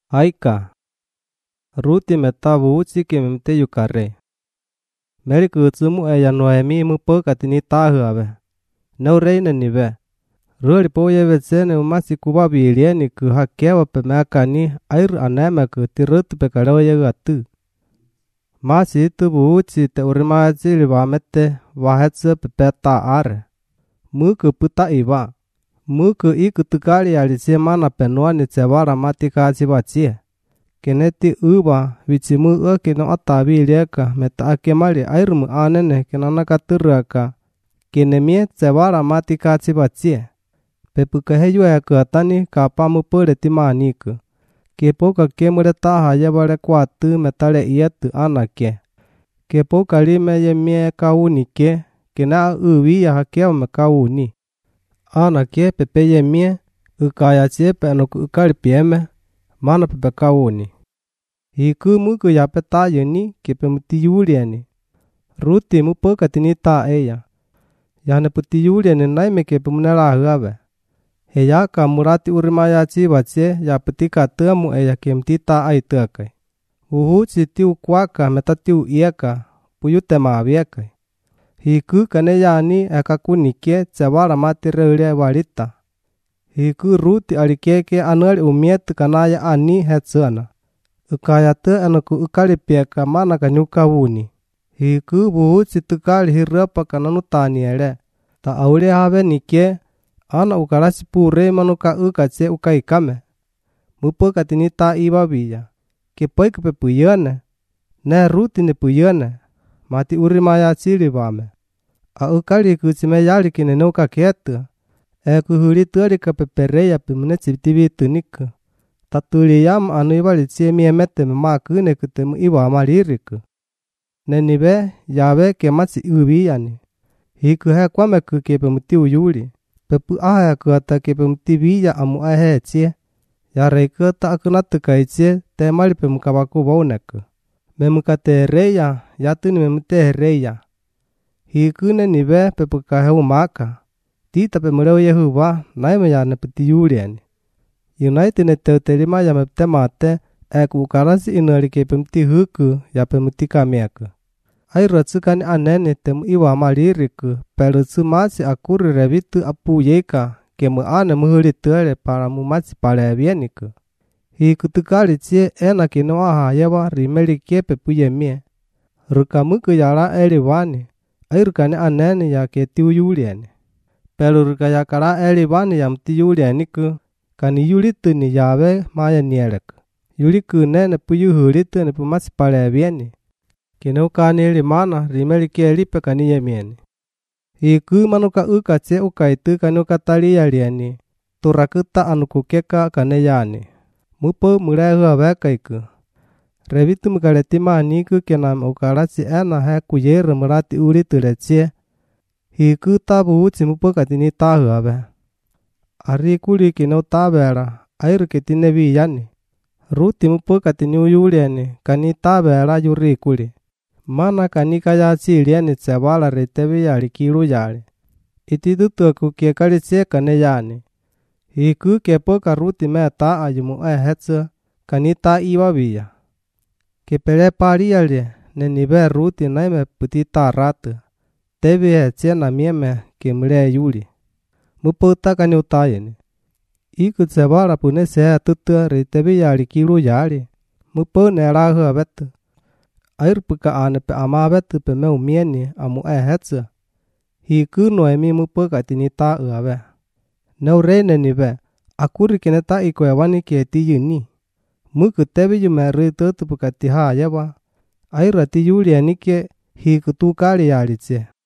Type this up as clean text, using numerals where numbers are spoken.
Aika Ruti metabu uchi ke memte yukare. Meri kutsumu ya Noemi mu pokatini tahuave. No reina nive. Ruri poye vetsene umasi kubabilieni ku hakewa pe makani air anema ku tirutu pe karaoye gatu. Masi itu bu uchi te urimaji livamete vahetsu pe peta are. Muku puta iwa. Muku iku tukali alisie mana penuani cevara mati kaji vachie. Keneti uba vichimu kino atabilieka meta akemali airmu anene kenanaka turaka. Kenemie cevara mati kaji vachie. Pepukaheyo ya kuatani kapamu pure timaniku. Kepoka kemure taha yevare kuatu metale ietu anake. Kepoka lime yemie kaunike. Kena uvi ya hakeo me kauni. Anake pepe yemie. Ukaya chepe anuku ukari pieme. Mana pepe kauni. Hiku muku ya peta yuni kepe muti yuliani. Ruti mupoka tinita eya. Yane puti yuliani naime kepe munela huave. Heyaka murati urimaya chivache ya putika temu eya kemtita aituakai. Uhuchi tiu kwaka metatiu ieka. Puyute maaviakai. Hiku kane yani ekakunike cevara mati reule walita. Hiku ruti alikeke anuali umietu kanaya ani hetsuana. Ukaya te anuku ukali pieka mana kanyuka wuni. Hiku buhuchi tukali hirapa kananutani ele. Ta aule have nike ana ukarasi pure manuka ukache ukaikame. Mupoka tinita ibabiya. Kepoik pepuyane. Ne ruti ne puyane. Mati urimaya chili vame. A ukali kuchime yali kine nuka ketu. Kuhuri tuari ka pepereya pimune chibtivitu niku. Tatuli yam anu ibali chie miemete memakune kutemu iwa amaliriku. Nenibe yawe kemachi ubiyani. Hiku he kwame kukepe muti uyuli. Pepu ahaya kuata kepe muti viya amu ahe chie. Yare kuata akunatu kaichie te malipe mukabaku bauneku. Memukate reya yatuni memute reya. Hiku nenibe pepu kaheu maka. Tita pe mureo Yehuwa naime ya nepeti yuliani. United ne teuterima ya mepte mate ukarasi inari ke pemti huku ya pemti kamiaku. Ai ratsukani anene temu iwa maliriku perutsu masi akuri revitu apu yeka ke mu ane muhuri tuere para mu masi palevieniku. Hiku tukali chie ena kinoa hayewa rimeli ke pepu yemie. Rukamuku yara elivani. Ai rukani anene ya ke tiu yuliani. Pelu rukaya kara elivani ya mti yulianiku. Kani yulitu ni yawe maya nieleku. Yuliku nene puyu hulitu ni pumasi palevieni. Kino kani elimana rimeli ke elipe kani yemieni. Hiku manuka ukache ukaitu kani ukatali yalieni. Turakuta anukukeka kane yani. Mupo murehu awekaiku. Revitu mukaletima niku kenam ukarasi ena he kuyere murati ulitu lechie. Hiku tabu uchi mupo katini tahu awe. Ari kuli kino tabera, airu ketine viyani. Ruti mupo katini uyuliani, kani tabera yuri kuli. Mana kani kaya chiliani cebala retevi yali kilu yali. Iti tutu kukie kali kane yani. Hiku kepoka ruti meta ayumu hetsu, kani ta iwa viya. Kepele pari yali, nenibe ruti naime putita ratu. Tevi hetsie na mieme kemule yuli. Mupo takani utayeni. Iku cebara pune sea tutu retevi yali kilu yali. Mupo nerahu abetu. Air puka ane pe ama betu pe meu mieni amu hetsu. Hiku Noemi mupo katini ta uawe. Nau reine nive. Akuri keneta iko yawani kieti yuni. Muku tevi yumeri tutu puka tiha yawa. Air ati yuli anike hiku tukali yali chie.